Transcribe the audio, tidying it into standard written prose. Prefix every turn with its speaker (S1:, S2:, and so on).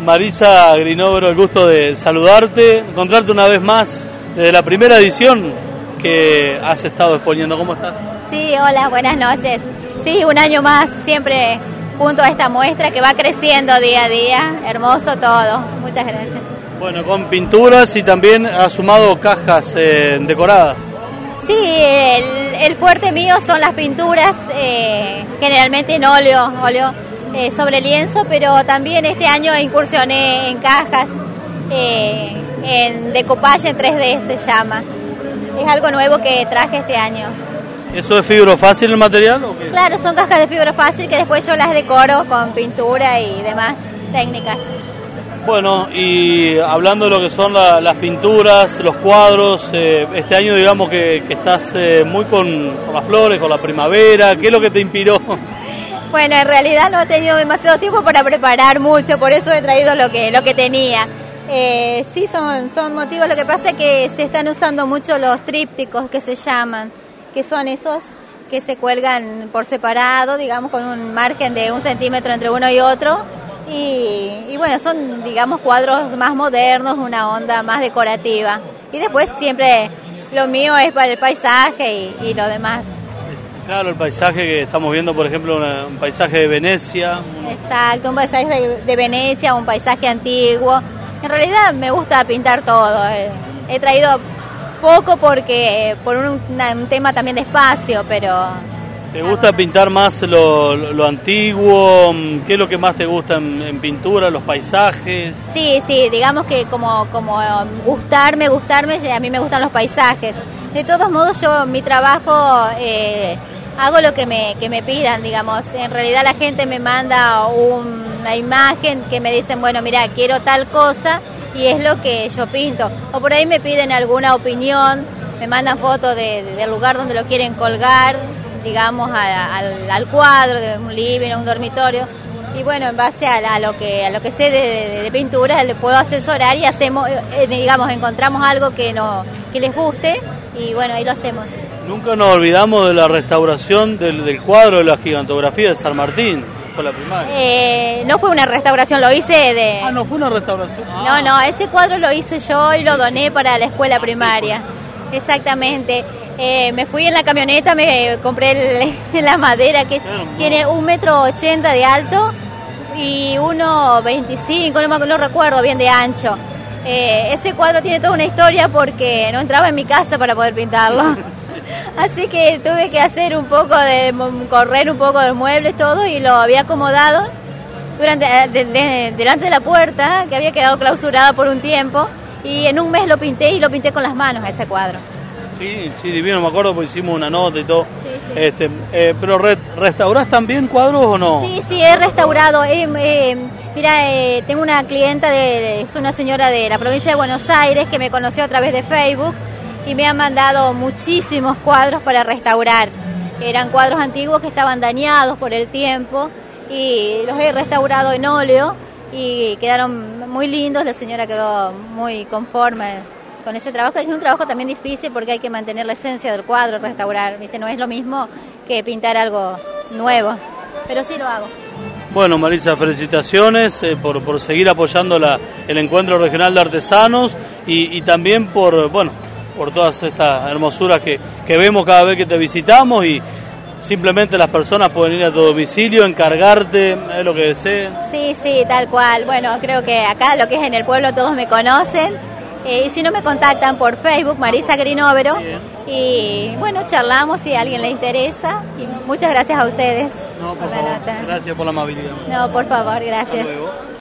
S1: Marisa Grinovero, el gusto de saludarte, encontrarte una vez más desde la primera edición que has estado exponiendo. ¿Cómo estás?
S2: Sí, hola, buenas noches. Sí, un año más, siempre junto a esta muestra que va creciendo día a día. Hermoso todo. Muchas gracias.
S1: Bueno, con pinturas y también has sumado cajas decoradas.
S2: Sí, el fuerte mío son las pinturas, generalmente en óleo sobre lienzo, pero también este año incursioné en cajas, en decoupage en 3D se llama. Es algo nuevo que traje este año.
S1: ¿Eso es fibrofácil el material o qué?
S2: Claro, son cajas de fibrofácil que después yo las decoro con pintura y demás técnicas.
S1: Bueno, y hablando de lo que son las pinturas, los cuadros, este año digamos que estás muy con las flores, con la primavera. ¿Qué es lo que te inspiró?
S2: Bueno, en realidad no he tenido demasiado tiempo para preparar mucho, por eso he traído lo que tenía. Sí, son motivos. Lo que pasa es que se están usando mucho los trípticos que se llaman, que son esos que se cuelgan por separado, digamos, con un margen de 1 centímetro entre uno y otro. Y bueno, son, digamos, cuadros más modernos, una onda más decorativa. Y después siempre lo mío es para el paisaje y lo demás.
S1: Claro, el paisaje que estamos viendo, por ejemplo, un paisaje de Venecia.
S2: Exacto, un paisaje de Venecia, un paisaje antiguo. En realidad me gusta pintar todo. He traído poco por un tema también de espacio, pero...
S1: ¿Te gusta pintar más lo antiguo? ¿Qué es lo que más te gusta en pintura, los paisajes?
S2: Sí, digamos que como gustarme, a mí me gustan los paisajes. De todos modos, yo mi trabajo hago lo que me pidan, digamos. En realidad la gente me manda una imagen que me dicen, bueno, mira, quiero tal cosa y es lo que yo pinto. O por ahí me piden alguna opinión, me mandan fotos del lugar donde lo quieren colgar, digamos, al cuadro de un living o un dormitorio. Y bueno, en base a lo que sé de pintura, le puedo asesorar y hacemos, digamos, encontramos algo que les guste y bueno, ahí lo hacemos.
S1: Nunca nos olvidamos de la restauración del cuadro de la gigantografía de San Martín, por la primaria.
S2: No fue una restauración, lo hice de...
S1: Ah, ¿no fue una restauración?
S2: No, ese cuadro lo hice yo y lo doné para la escuela primaria. Sí, exactamente. Me fui en la camioneta, me compré la madera que tiene 1,80 metros de alto y 1,25, no recuerdo bien de ancho. Ese cuadro tiene toda una historia porque no entraba en mi casa para poder pintarlo. Así que tuve que hacer correr un poco de muebles, todo, y lo había acomodado delante de la puerta, que había quedado clausurada por un tiempo, y en un mes lo pinté y lo pinté con las manos ese cuadro. Sí,
S1: divino, me acuerdo porque hicimos una nota y todo.
S2: Sí.
S1: Pero ¿restaurás también cuadros o no?
S2: Sí, he restaurado. Mira, tengo una clienta, es una señora de la provincia de Buenos Aires que me conoció a través de Facebook y me ha mandado muchísimos cuadros para restaurar. Eran cuadros antiguos que estaban dañados por el tiempo y los he restaurado en óleo y quedaron muy lindos. La señora quedó muy conforme con ese trabajo, que es un trabajo también difícil porque hay que mantener la esencia del cuadro, restaurar, ¿viste? No es lo mismo que pintar algo nuevo, pero sí lo hago.
S1: Bueno, Marisa, felicitaciones por seguir apoyando el Encuentro Regional de Artesanos y también por todas estas hermosuras que vemos cada vez que te visitamos, y simplemente las personas pueden ir a tu domicilio, encargarte, lo que deseen. Sí,
S2: tal cual. Bueno, creo que acá lo que es en el pueblo todos me conocen. Y si no, me contactan por Facebook, Marisa Grinovero. Bien. Y bueno, charlamos si a alguien le interesa. Y muchas gracias a ustedes.
S1: No, por favor. Gracias por la amabilidad.
S2: No, por favor, gracias.
S1: Hasta luego.